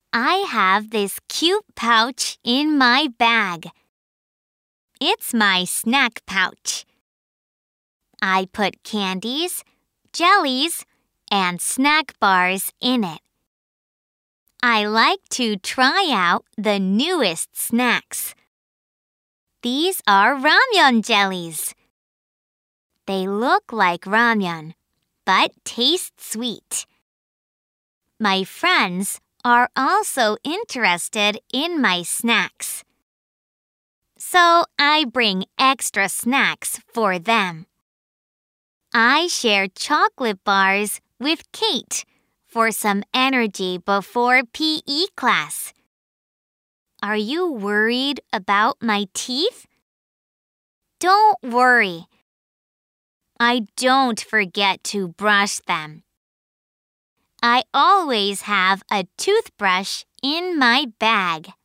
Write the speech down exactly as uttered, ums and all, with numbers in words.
I have this cute pouch in my bag. It's my snack pouch. I put candies, jellies, and snack bars in it. I like to try out the newest snacks. These are ramyeon jellies. They look like ramyeon, but taste sweet. My friends are also interested in my snacks. So I bring extra snacks for them. I share chocolate bars with Kate for some energy before P E class. Are you worried about my teeth? Don't worry. I don't forget to brush them. I always have a toothbrush in my bag.